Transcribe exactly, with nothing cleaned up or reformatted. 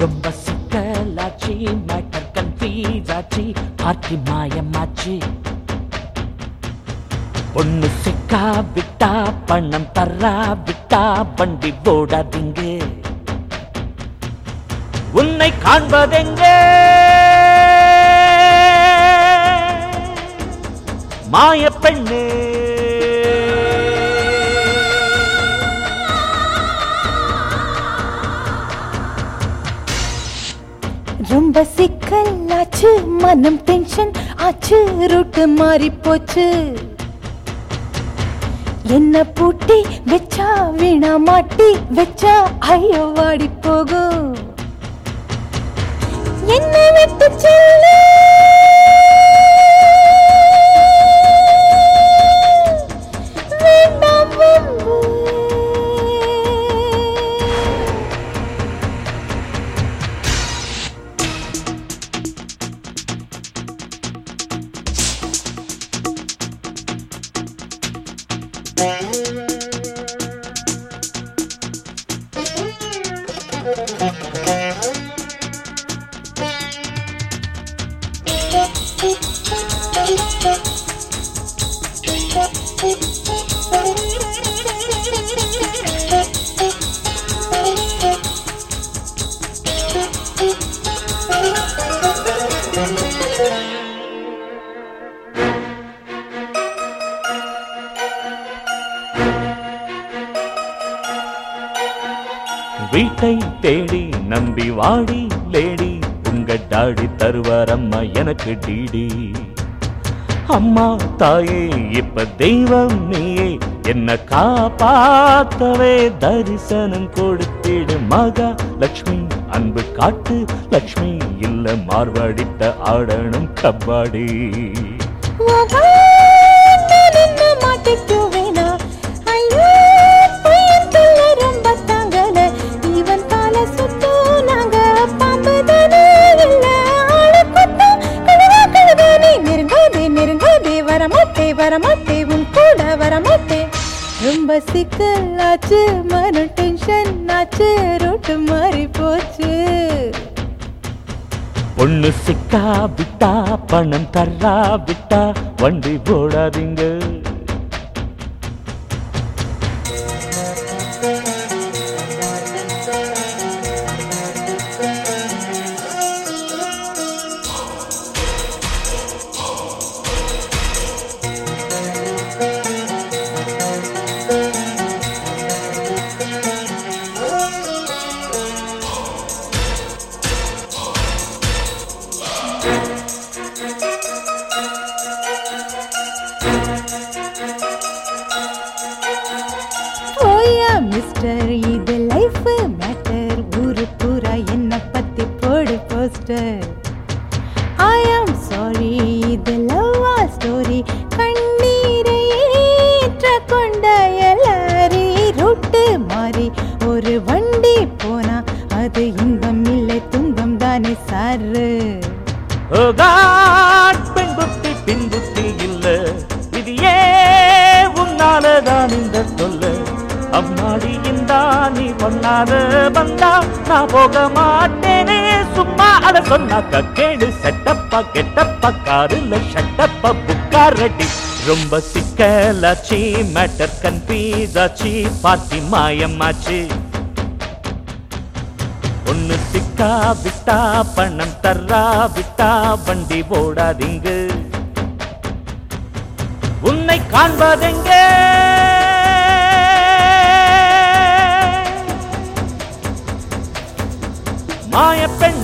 ரொம்ப சிக்கலாச்சி மேட்டர் கன்ஃபீஸ் ஆச்சி பார்ட்டி மாயமாச்சி பொண்ணு சிக்கா விட்டா பணம் தர்றா விட்டா வண்டி போடாதீங்க உன்னை காண்பதெங்கே மாய பெண்ணே ரொம்ப சிக்கலாச்சு மனம் டென்ஷன் ஆச்சு ரூட்டு மாறி போச்சு என்ன பூட்டி வெச்சா வீணா மாட்டி வெச்சா ஐயோ வாடி போகும் என்ன விட்டு செல்லு வேண்டாம் வம்பு வீட்டை தேடி நம்பி வாடி லேடி உங்க டாடி தருவாரம்மா எனக்கு டிடி அம்மா தாயே இப்ப தெய்வம் நீயே என்ன காப்பாத்தவே தரிசனம் கொடுத்திடு மகா லட்சுமி அன்பு காட்டு லட்சுமி இல்ல மார்வாடிட்ட ஆடணும் கபாடி வரமாட்டே உன் கூட வரமாட்டே ரொம்ப சிக்கலாச்சு மன டென்ஷன் ஆச்சு ரூட்டு மாறி போச்சு பொண்ணு சிக்கா விட்டா பணம் தர்றா விட்டா வண்டி போடாதீங்க மிஸ்டர் இது லைஃப் மேட்டர் ஊரு பூரா என்ன பத்தி போடு போஸ்டர் ஐ ஆம் சாரி இது லவ் ஸ்டோரி கண்ணீரை ஏற்ற கொண்ட எல்லாரி ரூட்டு மாறி ஒரு வண்டி போனா அது இன்பம் இல்லை துன்பம் தானே சாரு பெண் புத்தி பின் புத்தி இல்ல இது ஏ உன்னாலதான் இந்த சொல்ல அம்மாடி இந்தா நீ பொண்ணாத வந்தா நான் போக மாட்டேனே சும்மா அத சொன்னாக்க கேடு செட்டப்பா கெட்டப்பா காருல ஷட்டப்பா புக்காரடி ரொம்ப சிக்கலாச்சி மேட்டர் கன்ஃபீஸ் ஆச்சி பார்ட்டி மாயமாச்சு ஒன்னு சிக்கா விட்டா பணம் தர்றா விட்டா வண்டி போடாதீங்க உன்னை காண்பதெங்கே மாய பெண்